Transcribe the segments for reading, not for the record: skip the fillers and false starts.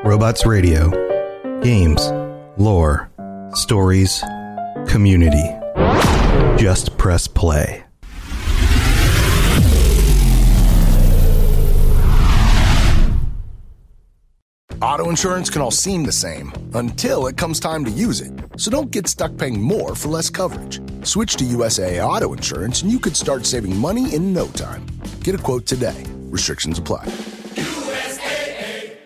Robots Radio. Games, lore, stories, community. Just press play. Auto insurance can all seem the same until it comes time to use it. So don't get stuck paying more for less coverage. Switch to USAA Auto Insurance and you could start saving money in no time. Get a quote today. Restrictions apply. USAA.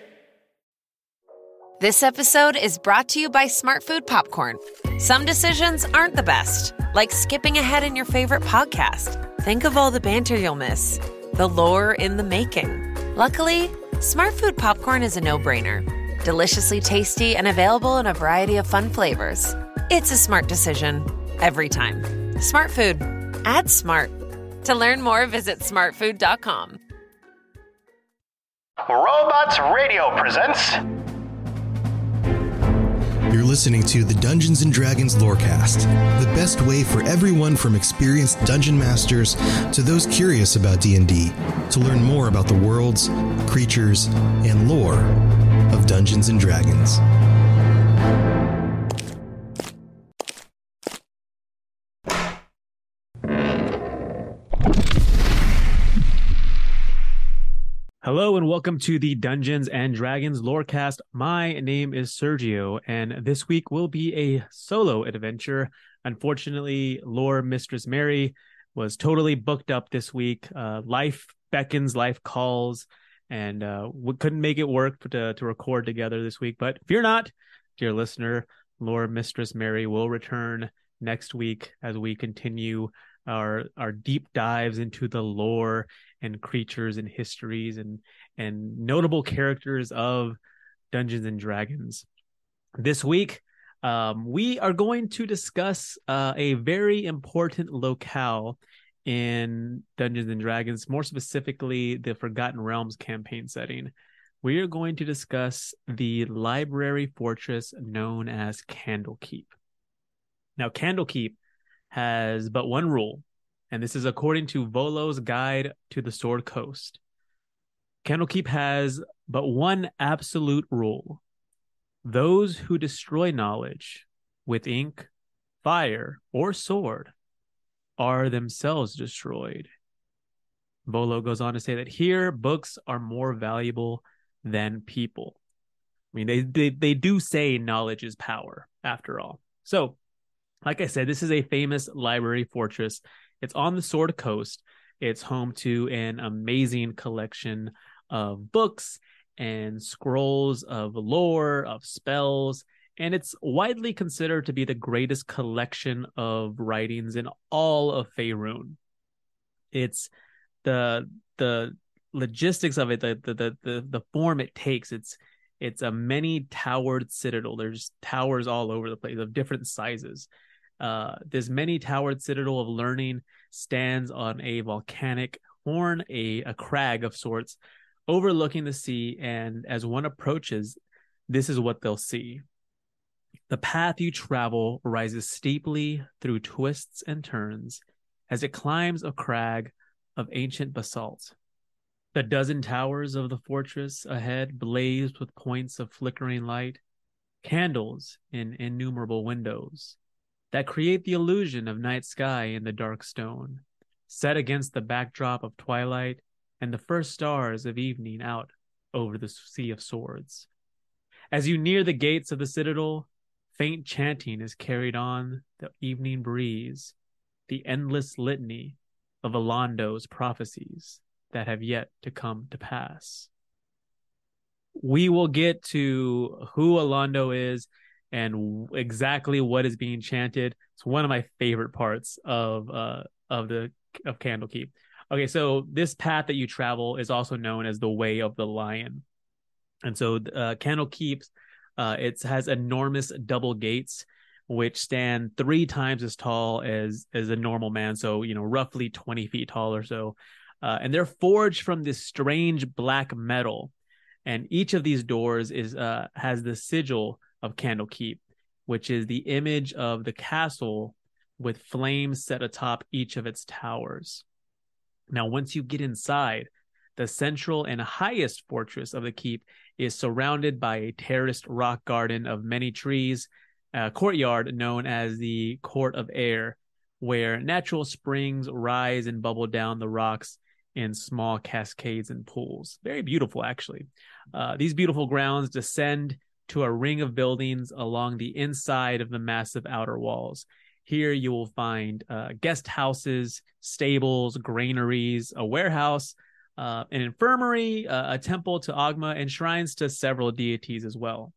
This episode is brought to you by Smartfood Popcorn. Some decisions aren't the best, like skipping ahead in your favorite podcast. Think of all the banter you'll miss, the lore in the making. Luckily, Smartfood Popcorn is a no-brainer. Deliciously tasty and available in a variety of fun flavors. It's a smart decision every time. Smartfood. Add smart. To learn more, visit smartfood.com. Robots Radio presents... You're listening to the Dungeons & Dragons Lorecast, the best way for everyone from experienced dungeon masters to those curious about D&D to learn more about the worlds, creatures, and lore of Dungeons & Dragons. Hello and welcome to the Dungeons and Dragons Lorecast. My name is Sergio, and this week will be a solo adventure. Unfortunately, Lore Mistress Mary was totally booked up this week. Life beckons, life calls, and we couldn't make it work to record together this week. But fear not, dear listener, Lore Mistress Mary will return next week as we continue our deep dives into the lore and creatures and histories and notable characters of Dungeons and Dragons. This week, we are going to discuss a very important locale in Dungeons and Dragons, more specifically the Forgotten Realms campaign setting. We are going to discuss the library fortress known as Candlekeep. Now, Candlekeep has but one rule, and this is according to Volo's Guide to the Sword Coast. Candlekeep has but one absolute rule. Those who destroy knowledge with ink, fire, or sword are themselves destroyed. Volo goes on to say that here, books are more valuable than people. I mean, they do say knowledge is power, after all. So, like I said, this is a famous library fortress. It's on the Sword Coast. It's home to an amazing collection of books and scrolls of lore, of spells, and it's widely considered to be the greatest collection of writings in all of Faerun. It's the logistics of it, the form it takes. It's a many towered citadel. There's towers all over the place of different sizes. This many towered citadel of learning stands on a volcanic horn, a crag of sorts, overlooking the sea, and as one approaches, this is what they'll see. The path you travel rises steeply through twists and turns as it climbs a crag of ancient basalt. The dozen towers of the fortress ahead blazed with points of flickering light, candles in innumerable windows that create the illusion of night sky in the dark stone, set against the backdrop of twilight and the first stars of evening out over the sea of swords. As you near the gates of the citadel, faint chanting is carried on the evening breeze, the endless litany of Alando's prophecies that have yet to come to pass. We will get to who Alando is and exactly what is being chanted. It's one of my favorite parts of Candlekeep. Okay, so this path that you travel is also known as the Way of the Lion. And so Candlekeep, it has enormous double gates, which stand 3 times as tall as a normal man. So, roughly 20 feet tall or so. And they're forged from this strange black metal. And each of these doors has the sigil of Candlekeep, which is the image of the castle with flames set atop each of its towers. Now, once you get inside, The central and highest fortress of the keep is surrounded by a terraced rock garden of many trees, a courtyard known as the Court of Air, where natural springs rise and bubble down the rocks in small cascades and pools. Very beautiful, actually. These beautiful grounds descend to a ring of buildings along the inside of the massive outer walls. Here you will find guest houses, stables, granaries, a warehouse, an infirmary, a temple to Agma, and shrines to several deities as well.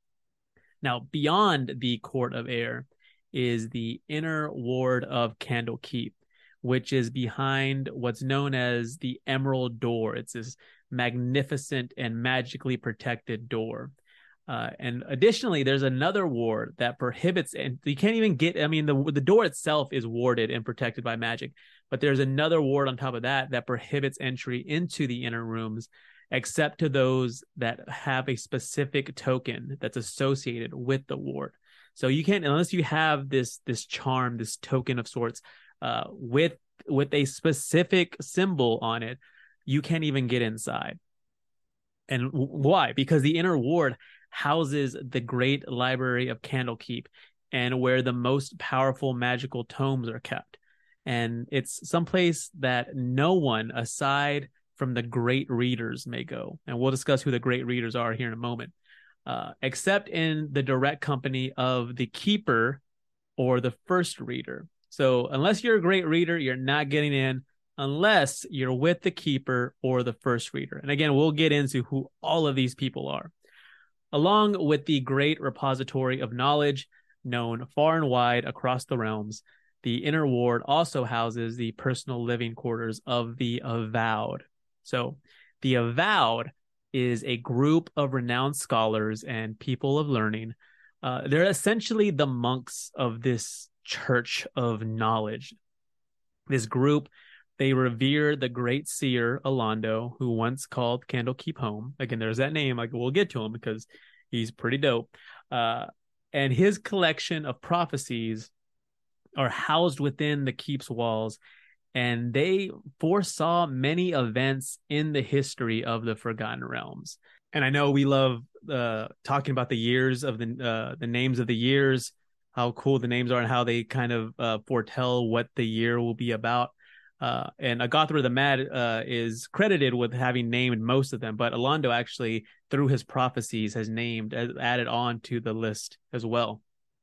Now, beyond the Court of Air is the inner ward of Candlekeep, which is behind what's known as the Emerald Door. It's this magnificent and magically protected door. And additionally, there's another ward that prohibits, and you can't even get, the door itself is warded and protected by magic, but there's another ward on top of that prohibits entry into the inner rooms, except to those that have a specific token that's associated with the ward. So you can't, unless you have this charm, this token of sorts, with a specific symbol on it, you can't even get inside. And why? Because the inner ward houses the great library of Candlekeep, and where the most powerful magical tomes are kept. And it's someplace that no one aside from the great readers may go. And we'll discuss who the great readers are here in a moment, except in the direct company of the keeper or the first reader. So unless you're a great reader, you're not getting in unless you're with the keeper or the first reader. And again, we'll get into who all of these people are. Along with the great repository of knowledge known far and wide across the realms, the inner ward also houses the personal living quarters of the Avowed. So the Avowed is a group of renowned scholars and people of learning. They're essentially the monks of this church of knowledge. This group, they revere the great seer Alondo, who once called Candlekeep home. Again, there's that name. Like, we'll get to him because he's pretty dope. And his collection of prophecies are housed within the keep's walls, and they foresaw many events in the history of the Forgotten Realms. And I know we love talking about the years of the names of the years, how cool the names are, and how they kind of foretell what the year will be about. And Agathra the Mad is credited with having named most of them, but Alondo actually, through his prophecies, has added on to the list as well.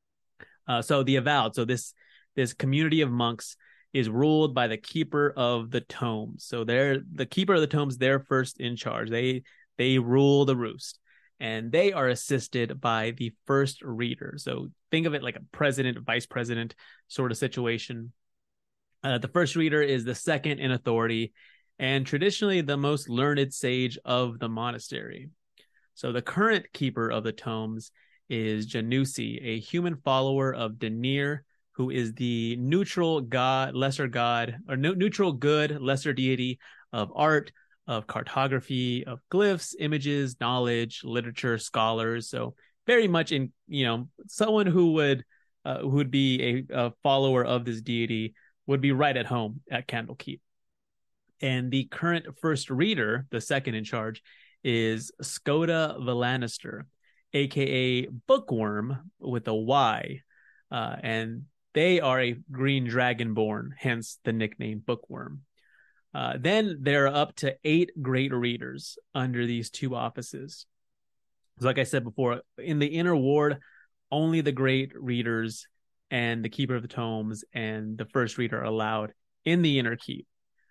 So the Avowed, so this community of monks is ruled by the keeper of the tomes. So the keeper of the tomes, they're first in charge. They rule the roost, and they are assisted by the first reader. So think of it like a president, vice president sort of situation. The first reader is the second in authority and traditionally the most learned sage of the monastery. So the current keeper of the tomes is Janusi, a human follower of Denir, who is the neutral god, lesser god, or neutral good, lesser deity of art, of cartography, of glyphs, images, knowledge, literature, scholars. So very much in, someone who would be a follower of this deity would be right at home at Candlekeep. And the current first reader, the second in charge, is Skoda Valanister, aka Bookworm with a Y. And they are a green dragonborn, hence the nickname Bookworm. Then there are up to 8 great readers under these two offices. So like I said before, in the inner ward, only the great readers and the keeper of the tomes and the first reader are allowed in the inner keep.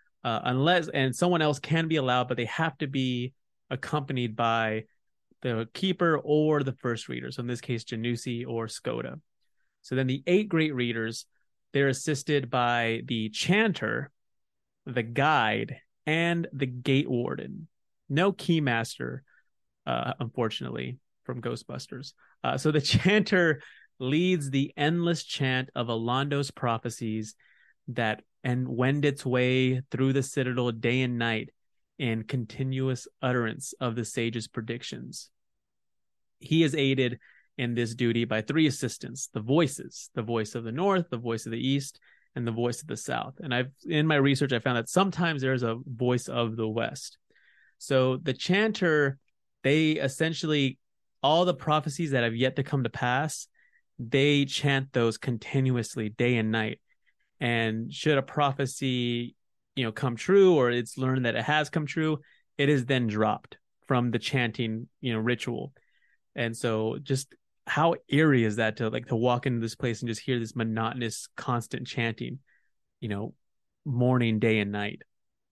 And someone else can be allowed, but they have to be accompanied by the keeper or the first reader. So in this case, Janusi or Skoda. So then the 8 great readers, they're assisted by the chanter, the guide, and the gate warden. No keymaster, unfortunately, from Ghostbusters. So the chanter leads the endless chant of Alondo's prophecies that wend its way through the citadel day and night in continuous utterance of the sage's predictions. He is aided in this duty by 3 assistants, the voices, the voice of the north, the voice of the east, and the voice of the south. And in my research, I found that sometimes there's a voice of the west. So the chanter, they essentially, all the prophecies that have yet to come to pass, they chant those continuously day and night. And should a prophecy, come true, or it's learned that it has come true, it is then dropped from the chanting, ritual. And so just how eerie is that to walk into this place and just hear this monotonous, constant chanting, morning, day, and night.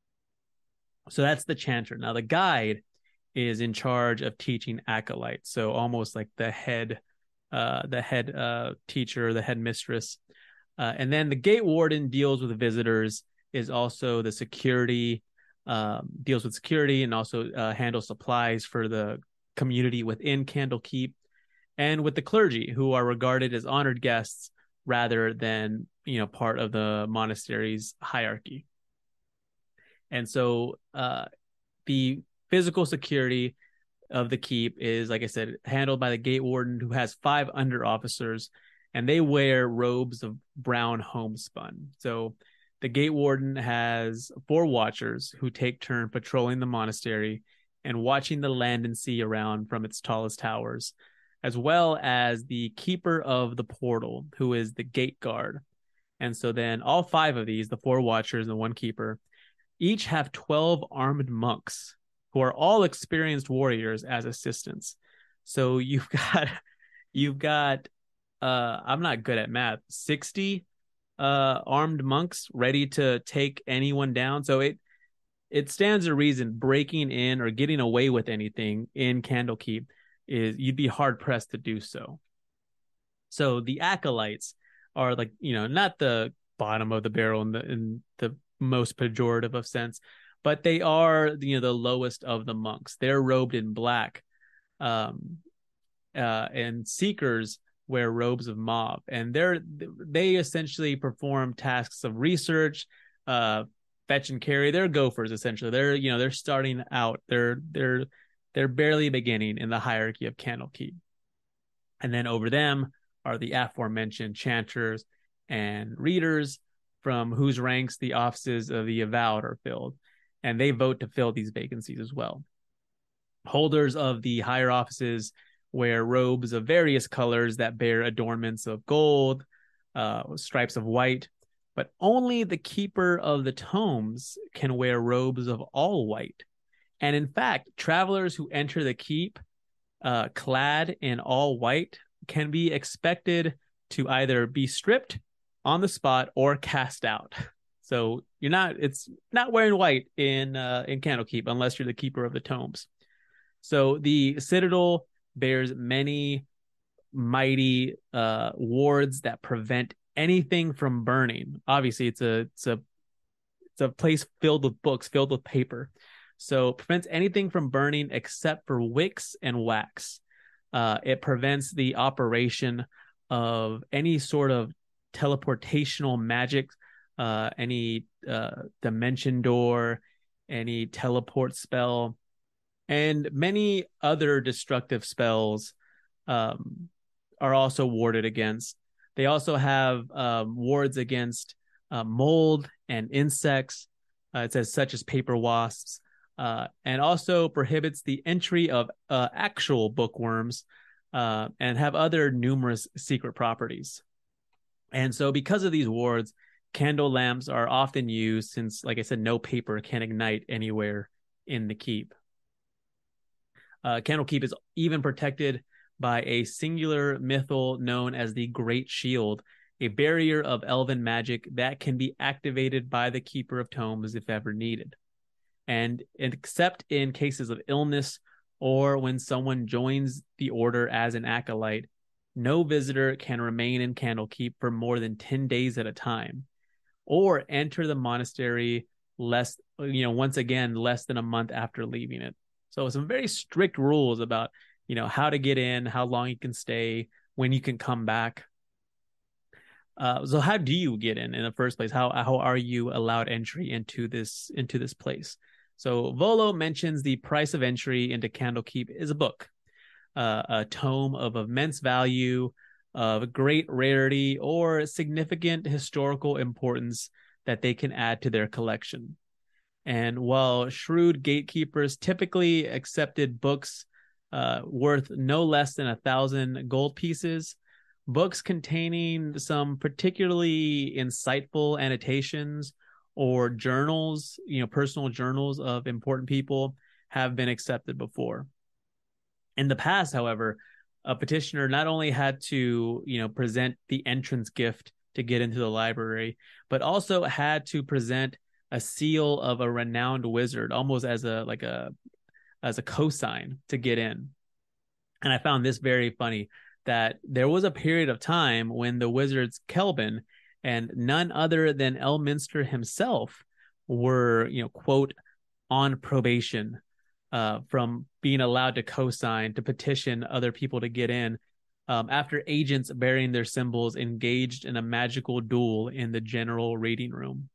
So that's the chanter. Now the guide is in charge of teaching acolytes, so almost like the head teacher, the head mistress. And then the gate warden deals with visitors, is also the security, deals with security, and also handles supplies for the community within Candlekeep, and with the clergy, who are regarded as honored guests rather than part of the monastery's hierarchy. And so the physical security of the keep is, like I said, handled by the gate warden, who has 5 under officers, and they wear robes of brown homespun. So the gate warden has 4 watchers who take turn patrolling the monastery and watching the land and sea around from its tallest towers, as well as the keeper of the portal, who is the gate guard. And so then all 5 of these, the 4 watchers and the 1 keeper, each have 12 armed monks who are all experienced warriors as assistants. So you've got I'm not good at math, 60 armed monks ready to take anyone down. So it stands to reason breaking in or getting away with anything in Candlekeep is, you'd be hard pressed to do so. So the acolytes are not the bottom of the barrel in the most pejorative of sense, but they are the lowest of the monks. They're robed in black, and seekers wear robes of mauve, and they essentially perform tasks of research, fetch and carry. They're gophers essentially. They're starting out. They're barely beginning in the hierarchy of Candlekeep. And then over them are the aforementioned chanters and readers, from whose ranks the offices of the avowed are filled, and they vote to fill these vacancies as well. Holders of the higher offices wear robes of various colors that bear adornments of gold, stripes of white, but only the keeper of the tomes can wear robes of all white. And in fact, travelers who enter the keep clad in all white can be expected to either be stripped on the spot or cast out. So it's not wearing white in Candlekeep unless you're the keeper of the tomes. So the citadel bears many mighty wards that prevent anything from burning. Obviously, it's a place filled with books, filled with paper. So it prevents anything from burning except for wicks and wax. It prevents the operation of any sort of teleportational magic, any dimension door, any teleport spell, and many other destructive spells are also warded against. They also have wards against mold and insects, it says such as paper wasps, and also prohibits the entry of actual bookworms, and have other numerous secret properties. And so because of these wards, candle lamps are often used, since, like I said, no paper can ignite anywhere in the keep. Candlekeep is even protected by a singular mythal known as the Great Shield, a barrier of elven magic that can be activated by the Keeper of Tomes if ever needed. And except in cases of illness or when someone joins the order as an acolyte, no visitor can remain in Candlekeep for more than 10 days at a time, or enter the monastery once again, less than a month after leaving it. So some very strict rules about, how to get in, how long you can stay, when you can come back. So how do you get in the first place? How are you allowed entry into this place? So Volo mentions the price of entry into Candlekeep is a book, a tome of immense value, of great rarity, or significant historical importance that they can add to their collection. And while shrewd gatekeepers typically accepted books worth no less than 1,000 gold pieces, books containing some particularly insightful annotations or journals, personal journals of important people, have been accepted before. In the past, however, a petitioner not only had to, present the entrance gift to get into the library, but also had to present a seal of a renowned wizard, almost as a cosign to get in. And I found this very funny, that there was a period of time when the wizards Kelvin and none other than Elminster himself were, quote, on probation from being allowed to cosign, to petition other people to get in, after agents bearing their symbols engaged in a magical duel in the general reading room.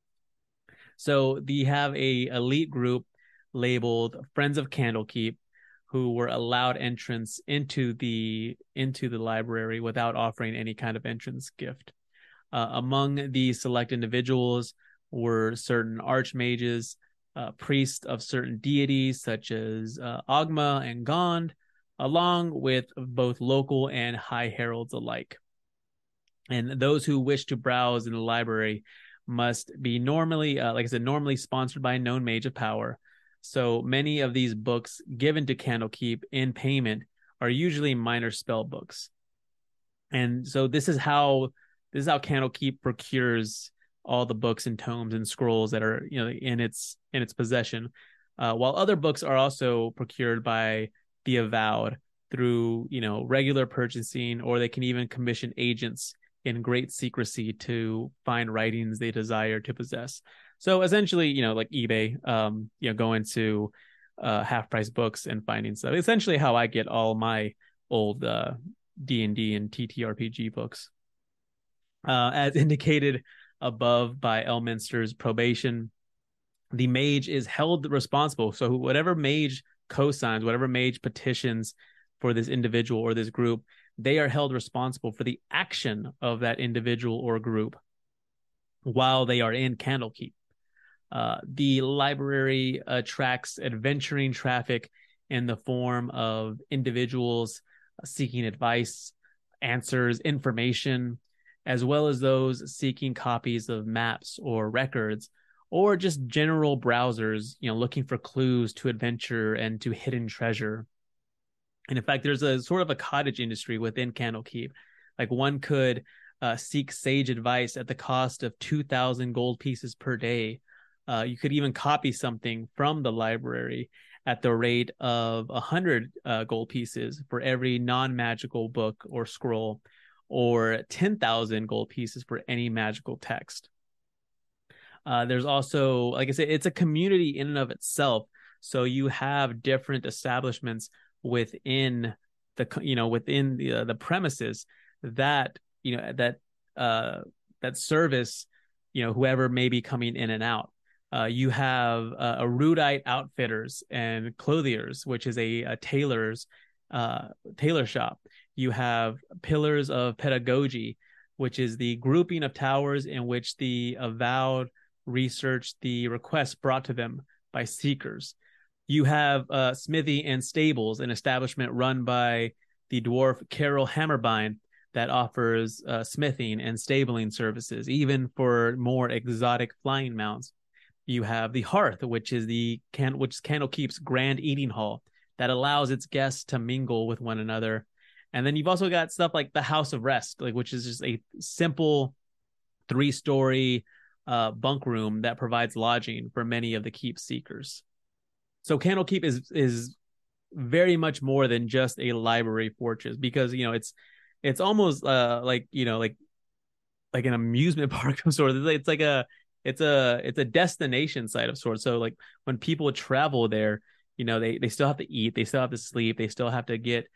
So they have a elite group labeled Friends of Candlekeep, who were allowed entrance into the library without offering any kind of entrance gift. Among the select individuals were certain archmages, priests of certain deities such as Ogma and Gond, along with both local and high heralds alike. And those who wish to browse in the library must be normally, normally sponsored by a known mage of power. So many of these books given to Candlekeep in payment are usually minor spell books. And so this is how Candlekeep procures all the books and tomes and scrolls that are, in its possession. While other books are also procured by the Avowed through, regular purchasing, or they can even commission agents in great secrecy to find writings they desire to possess. So essentially, like eBay, going to half price books and finding stuff. Essentially how I get all my old D&D and TTRPG books. As indicated above by Elminster's probation, the mage is held responsible. So whatever mage cosigns, whatever mage petitions for this individual or this group, they are held responsible for the action of that individual or group while they are in Candlekeep. The library attracts adventuring traffic in the form of individuals seeking advice, answers, information, as well as those seeking copies of maps or records, or just general browsers, looking for clues to adventure and to hidden treasure. And in fact, there's a sort of a cottage industry within Candlekeep. Like one could seek sage advice at the cost of 2,000 gold pieces per day. You could even copy something from the library at the rate of 100 gold pieces for every non-magical book or scroll, or 10,000 gold pieces for any magical text. There's also, like I said, it's a community in and of itself. So you have different establishments within the premises that service whoever may be coming in and out. You have erudite outfitters and clothiers, which is a tailor shop. You have pillars of pedagogy, which is the grouping of towers in which the Avowed research the requests brought to them by seekers. You have smithy and stables, an establishment run by the dwarf Carol Hammerbein that offers smithing and stabling services, even for more exotic flying mounts. You have the Hearth, which is Candlekeep's grand eating hall that allows its guests to mingle with one another. And then you've also got stuff like the House of Rest, which is just a simple 3-story bunk room that provides lodging for many of the keep seekers. So Candlekeep is very much more than just a library fortress, because it's almost like an amusement park of sorts. It's a destination site of sorts. So like when people travel there, they still have to eat, they still have to sleep, they still have to get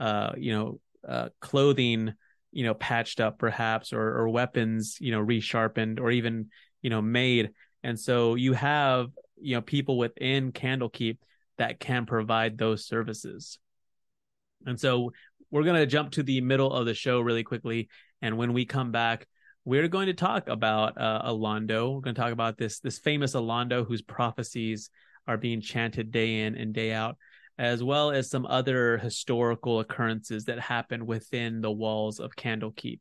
clothing patched up perhaps, or weapons resharpened, or even made. And so you have people within Candlekeep that can provide those services. And so we're going to jump to the middle of the show really quickly, and when we come back, we're going to talk about Alondo. We're going to talk about this famous Alondo whose prophecies are being chanted day in and day out, as well as some other historical occurrences that happen within the walls of Candlekeep.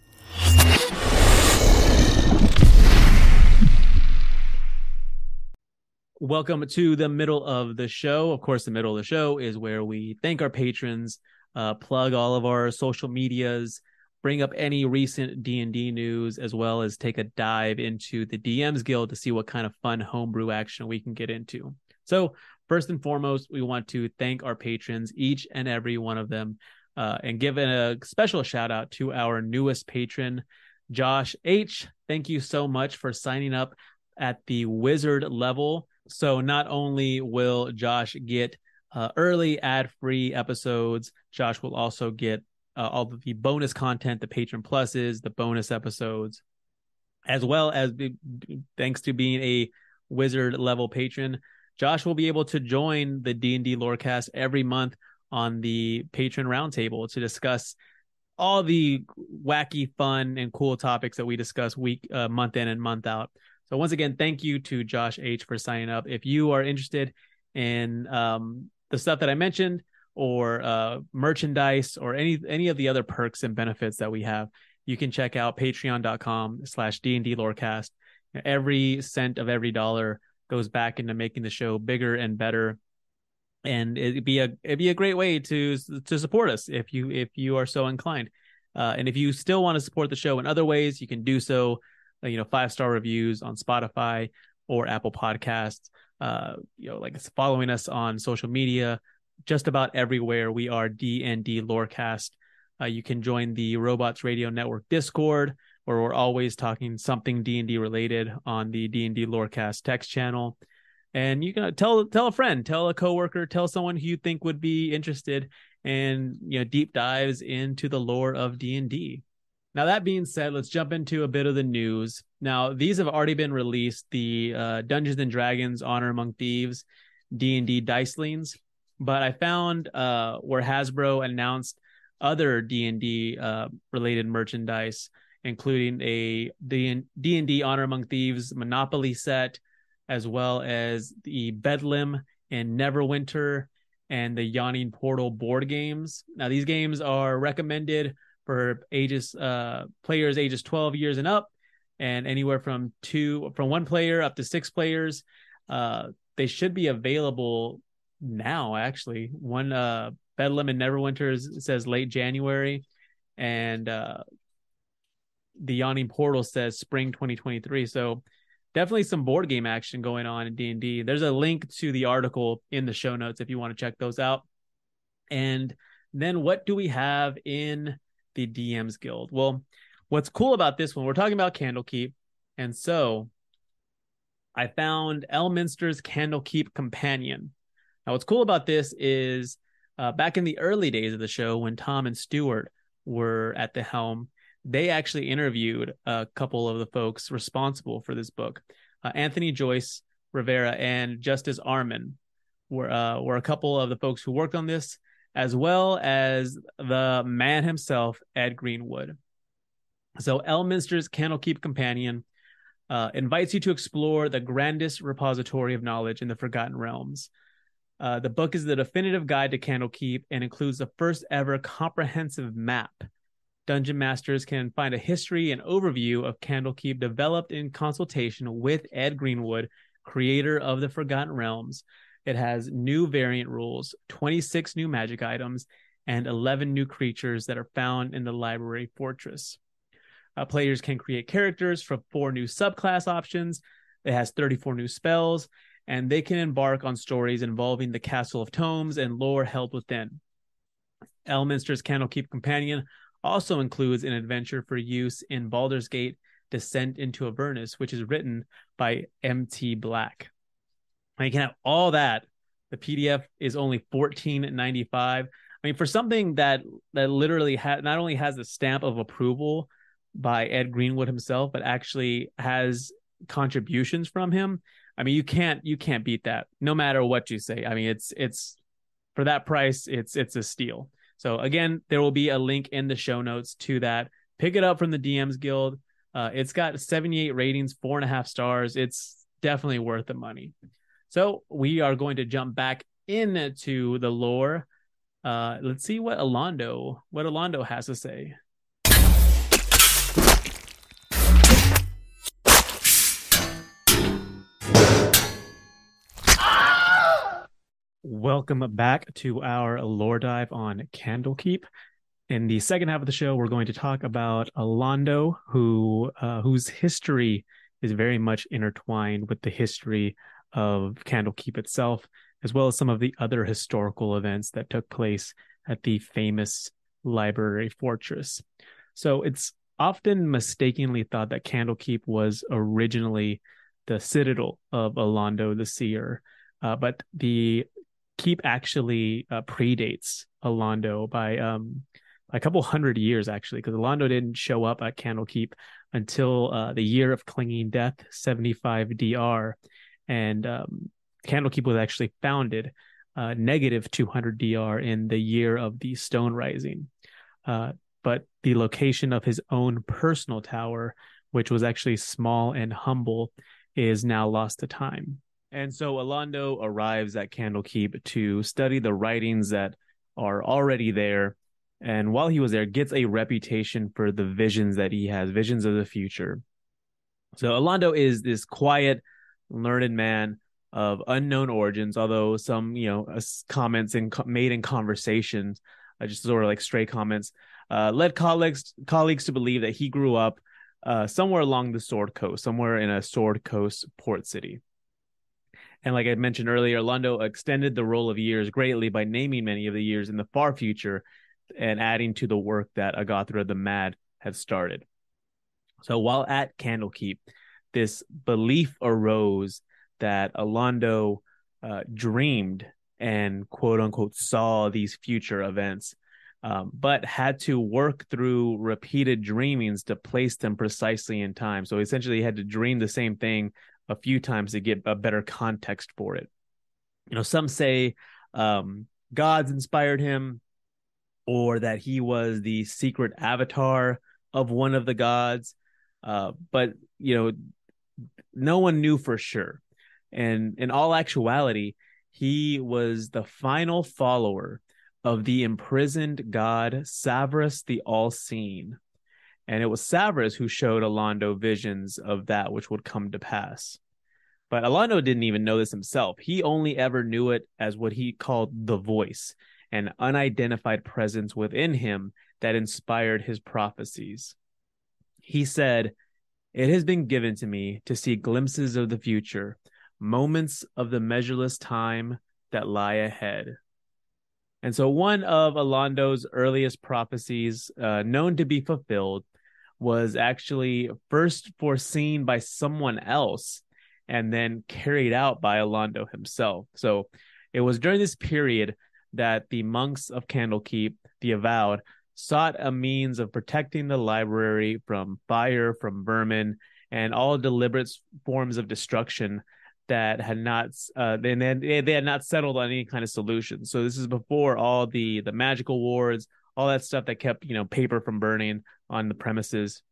Welcome to the middle of the show. Of course, the middle of the show is where we thank our patrons, plug all of our social medias, bring up any recent D&D news, as well as take a dive into the DM's Guild to see what kind of fun homebrew action we can get into. So first and foremost, we want to thank our patrons, each and every one of them, and give a special shout out to our newest patron, Josh H. Thank you so much for signing up at the wizard level. So not only will Josh get early ad-free episodes, Josh will also get all of the bonus content, the Patron Pluses, the bonus episodes, as well as thanks to being a wizard level patron, Josh will be able to join the D&D Lorecast every month on the Patron Roundtable to discuss all the wacky, fun, and cool topics that we discuss month in and month out. So once again, thank you to Josh H. for signing up. If you are interested in the stuff that I mentioned, or merchandise, or any of the other perks and benefits that we have, you can check out patreon.com/D&D Lorecast. Every cent of every dollar goes back into making the show bigger and better. And it'd be a great way to support us if you are so inclined. And if you still want to support the show in other ways, you can do so. 5-star reviews on Spotify or Apple Podcasts, like following us on social media, just about everywhere. We are D&D Lorecast. You can join the Robots Radio Network Discord, where we're always talking something D&D related on the D&D Lorecast text channel. And you can tell a friend, tell a coworker, tell someone who you think would be interested in deep dives into the lore of D&D. Now, that being said, let's jump into a bit of the news. Now, these have already been released, the Dungeons & Dragons Honor Among Thieves D&D Dicelings, but I found where Hasbro announced other D&D related merchandise, including the D&D Honor Among Thieves Monopoly set, as well as the Bedlam and Neverwinter and the Yawning Portal board games. Now, these games are recommended for players ages 12 years and up, and anywhere from 1 player up to 6 players. They should be available now, actually. One Bedlam and Neverwinter says late January, and the Yawning Portal says spring 2023. So definitely some board game action going on in D&D. There's a link to the article in the show notes if you want to check those out. And then what do we have in the DM's Guild? Well, what's cool about this one, we're talking about Candlekeep, and so I found Elminster's Candlekeep Companion. Now, what's cool about this is back in the early days of the show, when Tom and Stuart were at the helm, they actually interviewed a couple of the folks responsible for this book. Anthony Joyce Rivera and Justice Arman were a couple of the folks who worked on this, as well as the man himself, Ed Greenwood. So Elminster's Candlekeep Companion invites you to explore the grandest repository of knowledge in the Forgotten Realms. The book is the definitive guide to Candlekeep and includes the first ever comprehensive map. Dungeon Masters can find a history and overview of Candlekeep developed in consultation with Ed Greenwood, creator of the Forgotten Realms. It has new variant rules, 26 new magic items, and 11 new creatures that are found in the library fortress. Players can create characters from 4 new subclass options. It has 34 new spells, and they can embark on stories involving the Castle of Tomes and lore held within. Elminster's Candlekeep Companion also includes an adventure for use in Baldur's Gate Descent into Avernus, which is written by M.T. Black. And you can have all that. The PDF is only $14.95. I mean, for something that literally not only has the stamp of approval by Ed Greenwood himself, but actually has contributions from him. I mean, you can't beat that, no matter what you say. I mean, it's for that price, it's a steal. So again, there will be a link in the show notes to that. Pick it up from the DM's Guild. It's got 78 ratings, 4.5 stars. It's definitely worth the money. So we are going to jump back into the lore. Let's see what Alondo has to say. Welcome back to our lore dive on Candlekeep. In the second half of the show, we're going to talk about Alondo, whose history is very much intertwined with the history of Candlekeep itself, as well as some of the other historical events that took place at the famous library fortress. So it's often mistakenly thought that Candlekeep was originally the citadel of Alondo the Seer, but the keep actually predates Alondo by a couple hundred years, actually, because Alondo didn't show up at Candlekeep until the year of Clinging Death, 75 DR, and Candlekeep was actually founded negative 200 DR in the year of the Stone Rising. But the location of his own personal tower, which was actually small and humble, is now lost to time. And so Alondo arrives at Candlekeep to study the writings that are already there. And while he was there, gets a reputation for the visions that he has, visions of the future. So Alondo is this quiet, learned man of unknown origins, although some, comments made in conversations, just sort of like stray comments, led colleagues to believe that he grew up somewhere along the Sword Coast, somewhere in a Sword Coast port city. And like I mentioned earlier, Alondo extended the roll of years greatly by naming many of the years in the far future and adding to the work that Agathra the Mad had started. So while at Candlekeep, this belief arose that Alondo dreamed and quote unquote saw these future events, but had to work through repeated dreamings to place them precisely in time. So essentially he had to dream the same thing a few times to get a better context for it. Some say gods inspired him, or that he was the secret avatar of one of the gods. But no one knew for sure. And in all actuality, he was the final follower of the imprisoned god Savras the All-Seeing. And it was Savras who showed Alondo visions of that which would come to pass. But Alondo didn't even know this himself. He only ever knew it as what he called the voice, an unidentified presence within him that inspired his prophecies. He said, "It has been given to me to see glimpses of the future, moments of the measureless time that lie ahead." And so one of Alondo's earliest prophecies, known to be fulfilled, was actually first foreseen by someone else and then carried out by Alondo himself. So it was during this period that the monks of Candlekeep, the Avowed, sought a means of protecting the library from fire, from vermin, and all deliberate forms of destruction that had not they had not settled on any kind of solution. So this is before all the magical wards, all that stuff that kept paper from burning on the premises.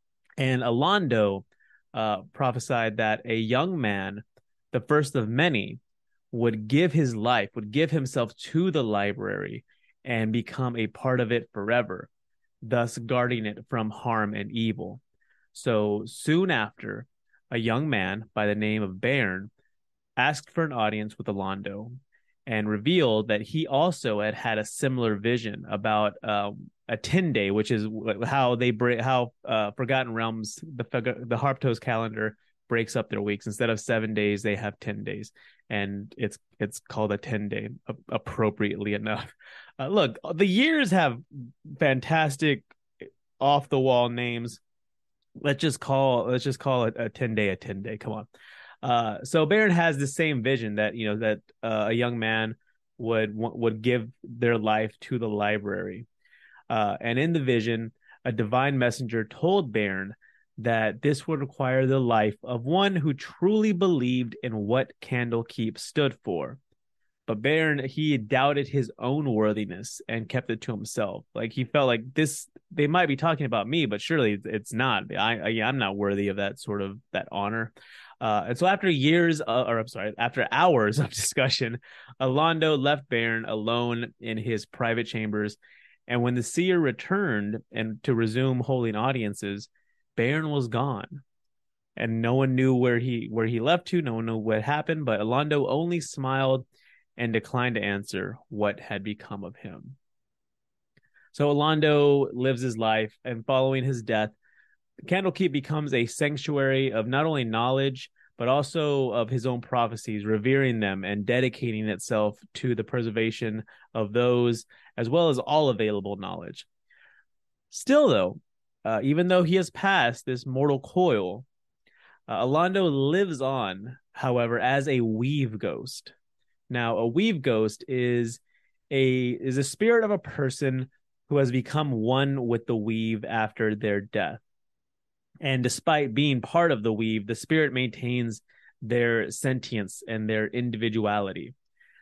And Alondo prophesied that a young man, the first of many, would give his life, would give himself to the library and become a part of it forever, thus guarding it from harm and evil. So soon after, a young man by the name of Bairn asked for an audience with Alondo and revealed that he also had a similar vision about a 10-day, which is how Forgotten Realms, the Harptos calendar, breaks up their weeks. Instead of 7 days, they have 10 days, and it's called a 10-day, appropriately enough. Look, the years have fantastic off-the-wall names. Let's just call it a 10-day a 10-day. Come on. So Bairn has the same vision that a young man would give their life to the library, and in the vision, a divine messenger told Bairn that this would require the life of one who truly believed in what Candlekeep stood for. But Bairn, he doubted his own worthiness and kept it to himself. Like, he felt like this they might be talking about me, but surely it's not. I'm not worthy of that honor. And so after after hours of discussion, Alondo left Bern alone in his private chambers. And when the seer returned and to resume holding audiences, Bern was gone. And no one knew where he left to. No one knew what happened, but Alondo only smiled and declined to answer what had become of him. So Alondo lives his life, and following his death, Candlekeep becomes a sanctuary of not only knowledge, but also of his own prophecies, revering them and dedicating itself to the preservation of those, as well as all available knowledge. Still, though, even though he has passed this mortal coil, Alondo lives on, however, as a weave ghost. Now, a weave ghost is a spirit of a person who has become one with the weave after their death. And despite being part of the weave, the spirit maintains their sentience and their individuality.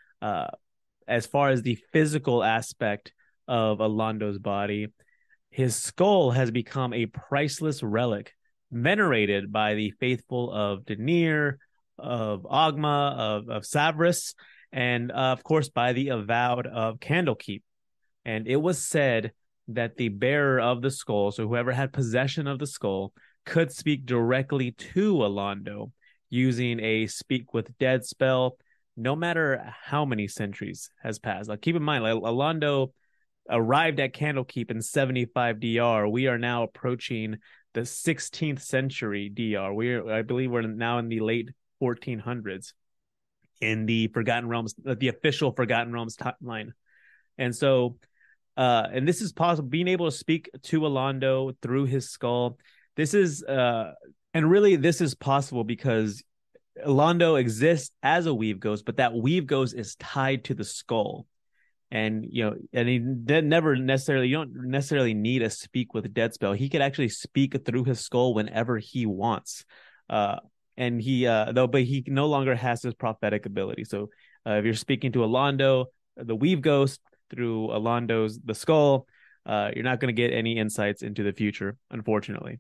As far as the physical aspect of Alondo's body, his skull has become a priceless relic venerated by the faithful of Denir, of Ogma, of Savras, and of course by the avowed of Candlekeep. And it was said that the bearer of the skull, so whoever had possession of the skull, could speak directly to Alondo using a speak with dead spell, no matter how many centuries has passed. Like, keep in mind, Alondo arrived at Candlekeep in 75 DR. We are now approaching the 16th century DR. I believe we're now in the late 1400s in the Forgotten Realms, the official Forgotten Realms timeline. And so, and this is possible, being able to speak to Alondo through his skull. This is, and really this is possible because Alondo exists as a weave ghost, but that weave ghost is tied to the skull. And, and he never necessarily, you don't necessarily need a speak with dead spell. He could actually speak through his skull whenever he wants. And he, but he no longer has his prophetic ability. So if you're speaking to Alondo, the weave ghost, through Alondo's the skull, you're not going to get any insights into the future, unfortunately.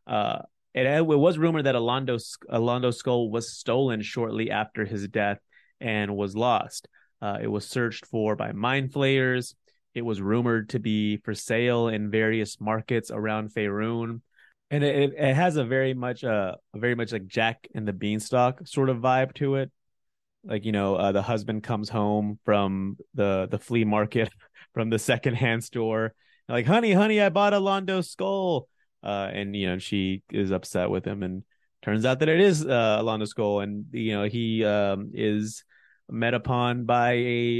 It was rumored that Alondo's skull was stolen shortly after his death and was lost. It was searched for by mind flayers. It was rumored to be for sale in various markets around Faerun. And it has a very much like Jack and the Beanstalk sort of vibe to it. Like, the husband comes home from the flea market, from the secondhand store, like, honey, I bought Alondo's skull. And, she is upset with him, and turns out that it is Alondo's skull. And, he is met upon by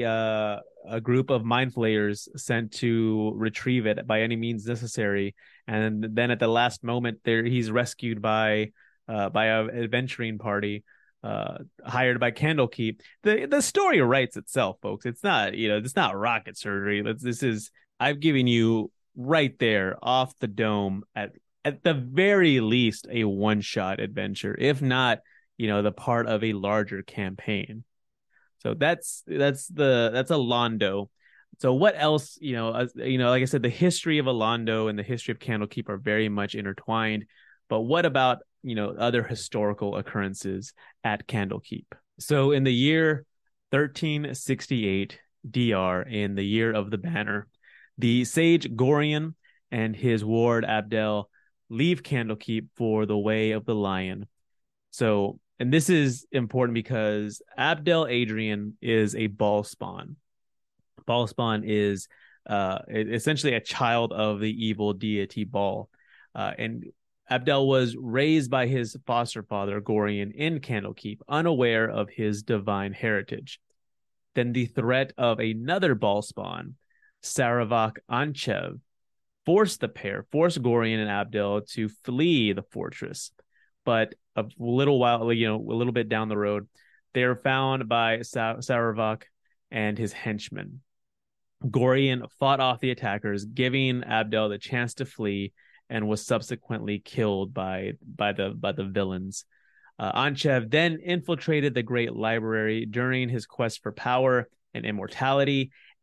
a group of mind flayers sent to retrieve it by any means necessary. And then at the last moment he's rescued by an adventuring party hired by Candlekeep. The story writes itself, folks. It's not, it's not rocket surgery. I've given you right there off the dome at the very least a one-shot adventure, if not, the part of a larger campaign. So that's Alondo. So what else, like I said, the history of Alondo and the history of Candlekeep are very much intertwined. But what about, other historical occurrences at Candlekeep? So in the year 1368 DR, in the year of the banner, the sage Gorion and his ward Abdel leave Candlekeep for the way of the lion. So, and this is important because Abdel Adrian is a Bhaalspawn. Bhaalspawn is essentially a child of the evil deity Baal. And Abdel was raised by his foster father, Gorion, in Candlekeep, unaware of his divine heritage. Then the threat of another Bhaalspawn, Saravak Anchev, forced Gorion and Abdel to flee the fortress. But a little bit down the road, they are found by Saravak and his henchmen. Gorion fought off the attackers, giving Abdel the chance to flee, and was subsequently killed by the villains. Anchev then infiltrated the Great Library during his quest for power and immortality,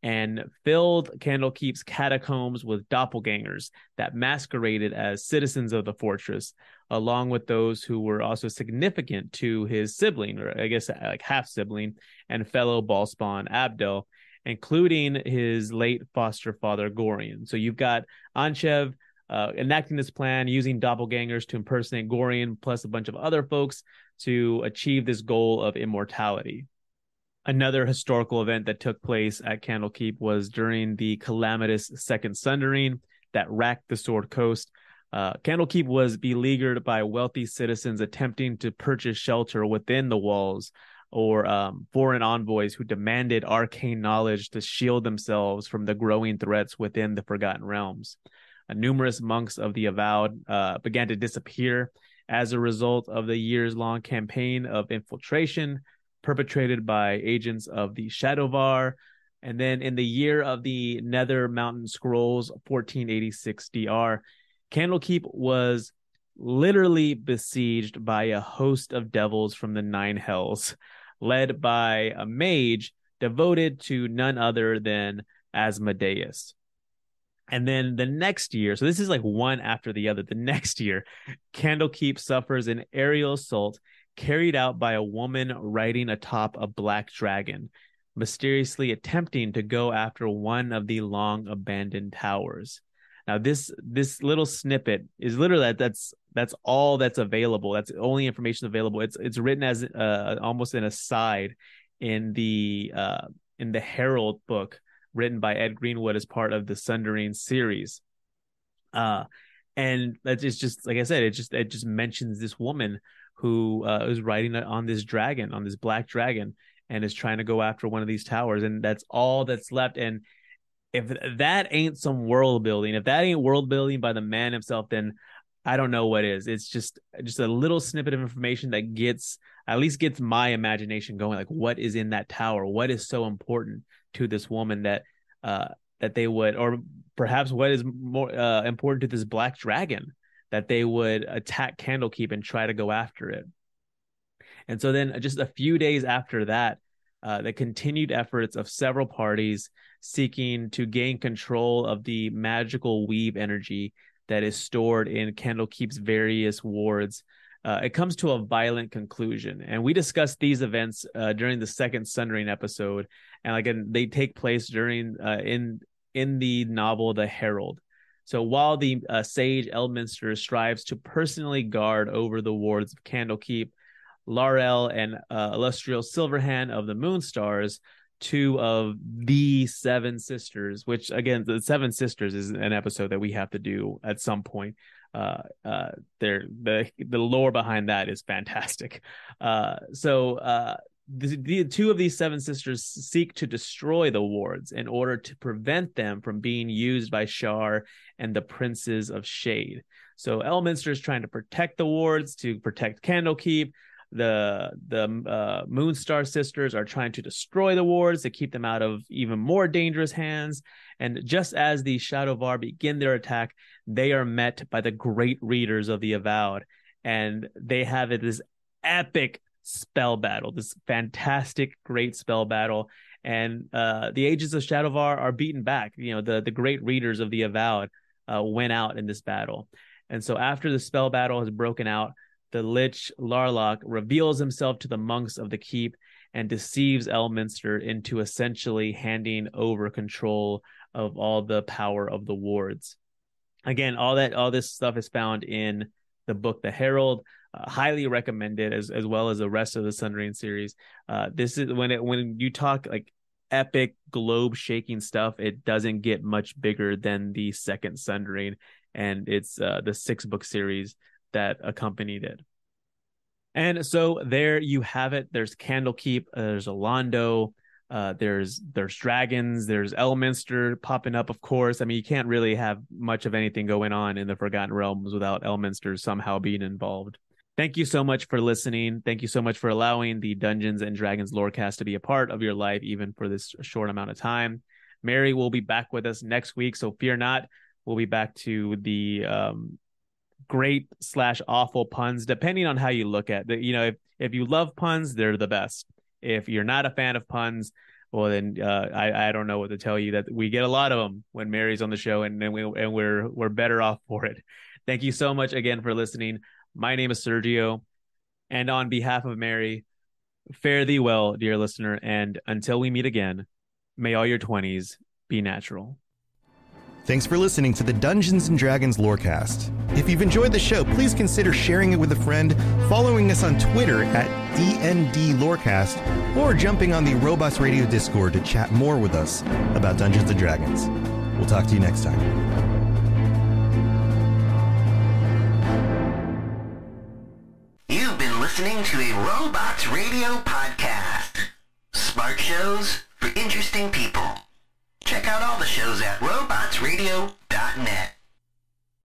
and filled Candlekeep's catacombs with doppelgangers that masqueraded as citizens of the fortress, along with those who were also significant to his sibling, or I guess like half sibling, and fellow Ballspawn Abdel, including his late foster father Gorion. So you've got Anchev enacting this plan using doppelgangers to impersonate Gorion, plus a bunch of other folks to achieve this goal of immortality. Another historical event that took place at Candlekeep was during the calamitous Second Sundering that racked the Sword Coast. Candlekeep was beleaguered by wealthy citizens attempting to purchase shelter within the walls, or foreign envoys who demanded arcane knowledge to shield themselves from the growing threats within the Forgotten Realms. Numerous monks of the Avowed began to disappear as a result of the years-long campaign of infiltration perpetrated by agents of the Shadowvar. And then in the year of the Nether Mountain Scrolls, 1486 DR, Candlekeep was literally besieged by a host of devils from the Nine Hells, led by a mage devoted to none other than Asmodeus. And then the next year, so this is like one after the other, the next year, Candlekeep suffers an aerial assault carried out by a woman riding atop a black dragon, mysteriously attempting to go after one of the long abandoned towers. Now, this little snippet is literally that's all that's available. That's the only information available. It's written as almost an aside in the Herald book written by Ed Greenwood as part of the Sundering series. And it's just, like I said, it just mentions this woman who is riding on this dragon, on this black dragon, and is trying to go after one of these towers. And that's all that's left. And if that ain't some world building, if that ain't world building by the man himself, then I don't know what is. It's just a little snippet of information that at least gets my imagination going. Like, what is in that tower? What is so important to this woman that they would, or perhaps what is more important to this black dragon, that they would attack Candlekeep and try to go after it. And so then just a few days after that, the continued efforts of several parties seeking to gain control of the magical weave energy that is stored in Candlekeep's various wards, it comes to a violent conclusion. And we discussed these events during the second Sundering episode, and again, they take place during in the novel The Herald. So while the sage Elminster strives to personally guard over the wards of Candlekeep, Laurel and Illustrial Silverhand of the Moonstars, two of the Seven Sisters, which again, the Seven Sisters is an episode that we have to do at some point. The lore behind that is fantastic. The two of these Seven Sisters seek to destroy the wards in order to prevent them from being used by Shar and the Princes of Shade. So Elminster is trying to protect the wards, to protect Candlekeep. The Moonstar Sisters are trying to destroy the wards to keep them out of even more dangerous hands. And just as the Shadowvar begin their attack, they are met by the Great Readers of the Avowed, and they have this epic spell battle, this fantastic, great spell battle. And the Agents of Shadowvar are beaten back. The Great Readers of the Avowed went out in this battle. And so after the spell battle has broken out, the Lich Larlock reveals himself to the monks of the keep and deceives Elminster into essentially handing over control of all the power of the wards. Again, all this stuff is found in the book The Herald. Highly recommended, as well as the rest of the Sundering series. This is when you talk like epic globe-shaking stuff, it doesn't get much bigger than the second Sundering, and it's the 6-book series that accompanied it. And so there you have it. There's Candlekeep, there's Alondo, there's dragons, there's Elminster popping up, of course. I mean, you can't really have much of anything going on in the Forgotten Realms without Elminster somehow being involved. Thank you so much for listening. Thank you so much for allowing the Dungeons and Dragons Lorecast to be a part of your life, even for this short amount of time. Mary will be back with us next week, so fear not. We'll be back to the great / awful puns, depending on how you look at it. If you love puns, they're the best. If you're not a fan of puns, well then I don't know what to tell you. That we get a lot of them when Mary's on the show, and we're better off for it. Thank you so much again for listening. My name is Sergio, and on behalf of Mary, fare thee well, dear listener, and until we meet again, may all your 20s be natural. Thanks for listening to the Dungeons & Dragons Lorecast. If you've enjoyed the show, please consider sharing it with a friend, following us on Twitter at DND Lorecast, or jumping on the Robots Radio Discord to chat more with us about Dungeons & Dragons. We'll talk to you next time. You've been listening to a Robots Radio podcast. Smart shows for interesting people. Check out all the shows at robotsradio.net.